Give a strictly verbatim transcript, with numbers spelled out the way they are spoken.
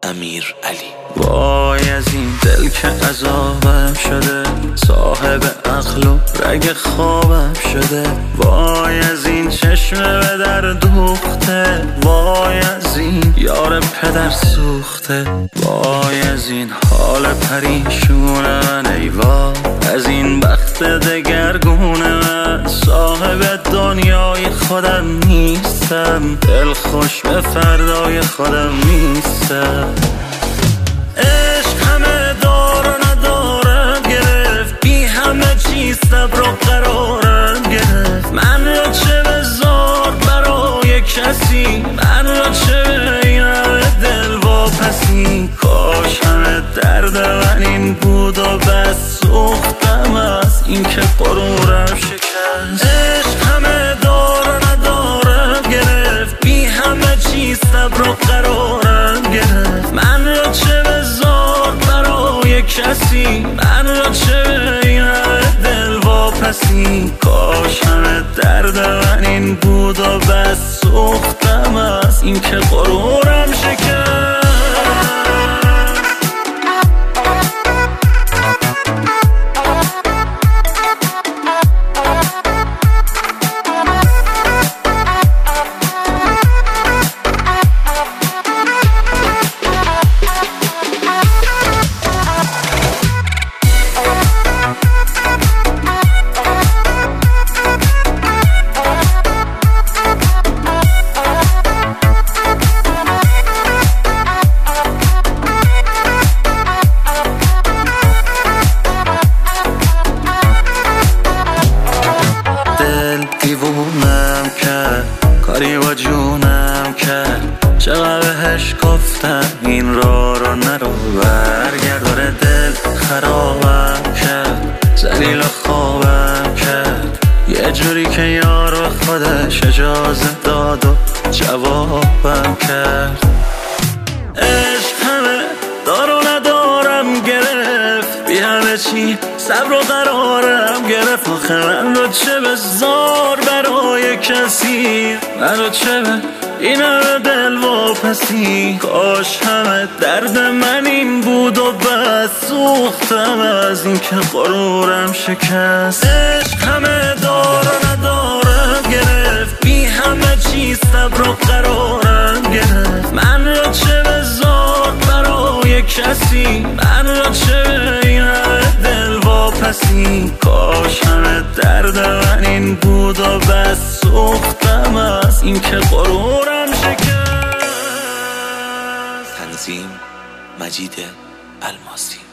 امیر علی. وای از این دل که عذابم شده، صاحب عقل و رگ خوابم شده. وای از این چشم به در دوخته، وای از این یار پدر سوخته. وای از این حال پریشون من، ای وای از این بخت دگرگون من. صاحب دنیای خودم نیستم، دل خوش به فردای خودم نیستم. عشق همه دار و ندارم گرفت، بی همه چیز صبر و قرارم گرفت. من را چه بذار برای کسی، من را چه به این همه دل واپسی. کاش همه درد من این بود و بس، سوختم از این که غرورم شکست. عشق همه دار و ندارم گرفت، بی همه چیز صبر و قرارم گرفت. من را چه بذار برای کسی، من را چه به این همه دل واپسی. کاش همه درد من این بود و بس، سوختم از این که غرورم شکست. دیوونم کرد، کاری با جونم کرد. چقدر بهش گفتم این را رو نرو، برگرداره دل خرابم کرد. ذلیل خوابم کرد، یه جوری که یار به خودش اجازه داد و جوابم کرد. عشق همه دار و ندارم گرفت، بی همه چی صبر و قرارم گرفت. آخه من رو چه بذار برای کسی، من رو چه به این همه دل واپسی. کاش همه درد من این بود و بس، سوختم از این که غرورم شکست. عشق همه دار و ندارم گرفت، بی همه چیز صبر و قرارم گرفت. من رو چه بذار برای کسی، من رو چه به این همه دل واپسی. کاش همه درد من این بود و بس، سوختم از این که غرورم شکست. تنظیم مجید الماسی.